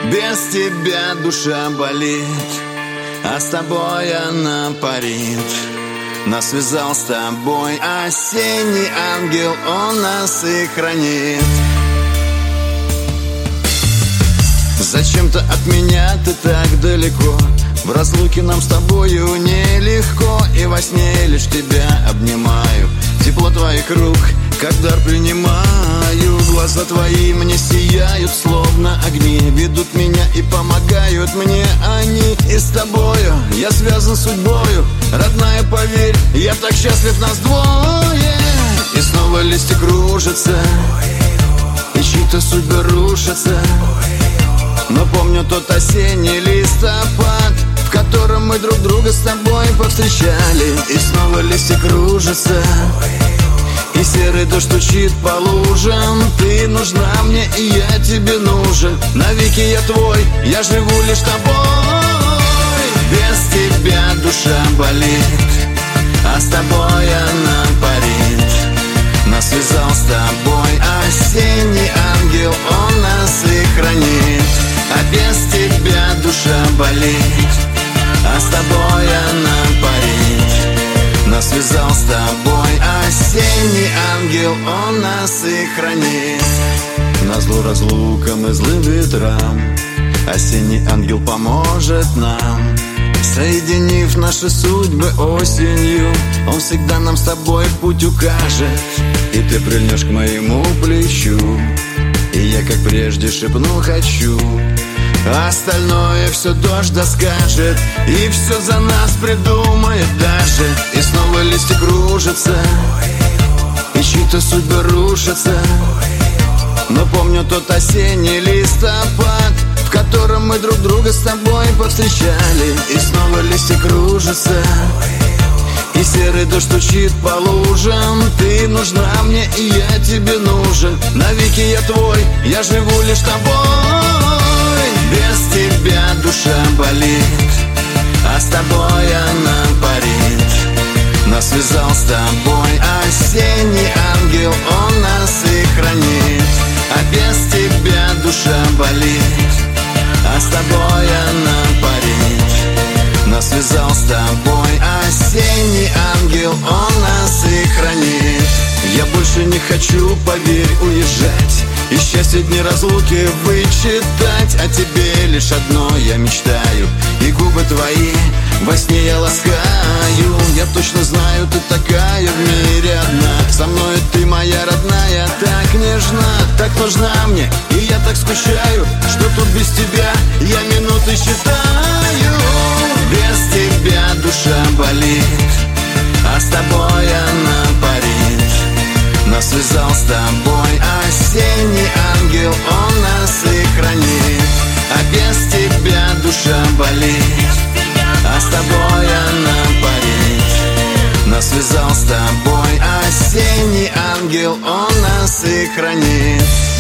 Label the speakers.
Speaker 1: Без тебя душа болит, а с тобой она парит. Нас связал с тобой осенний ангел, он нас и хранит. Зачем-то от меня ты так далеко, в разлуке нам с тобою нелегко. И во сне лишь тебя обнимаю, тепло твоих рук как дар принимаю. Глаза твои мне сияют, словно огни, ведут меня и помогают мне они. И с тобою я связан судьбою, родная, поверь, я так счастлив, нас двое. И снова листья кружатся, и чьи-то судьбы рушатся. Но помню тот осенний листопад, в котором мы друг друга с тобой повстречали. И снова листья кружатся, и серый дождь стучит по лужам. Ты нужна мне, и я тебе нужен. Навеки я твой, я живу лишь тобой. Без тебя душа болит, а с тобой она парит. Нас связал с тобой осенний ангел, он нас и хранит. А без тебя душа болит, а с тобой она парит. Нас связал с тобой осенний ангел, он нас и хранит. Назло разлукам и злым ветрам осенний ангел поможет нам. Соединив наши судьбы осенью, он всегда нам с тобой путь укажет. И ты прильнешь к моему плечу, и я как прежде шепну хочу. А остальное все дождь доскажет, и все за нас придумает даже. И снова листья кружатся, и чьи-то судьбы рушатся. Но помню тот осенний листопад, в котором мы друг друга с тобой повстречали. И снова листья кружатся, и серый дождь стучит по лужам. Ты нужна мне, и я тебе нужен. Навеки я твой, я живу лишь тобой. Без тебя душа болит, а с тобой она парит. Нас связал с тобой осенний ангел, он нас и хранит. А без тебя душа болит, а с тобой она парит. Нас связал с тобой осенний ангел, он нас и хранит. Я больше не хочу, поверь, уезжать и счастье дни разлуки вычитать. О тебе лишь одно я мечтаю, и губы твои во сне я ласкаю. Я точно знаю, ты такая в мире одна. Со мной ты моя родная, так нежна, так нужна мне, и я так скучаю, что тут без тебя я минуты считаю. Без тебя душа болит, а с тобой она парит. Нас связал с тобой осенний ангел, он нас и хранит. А без тебя душа болит, а с тобой она парит. Нас связал с тобой осенний ангел, он нас и хранит.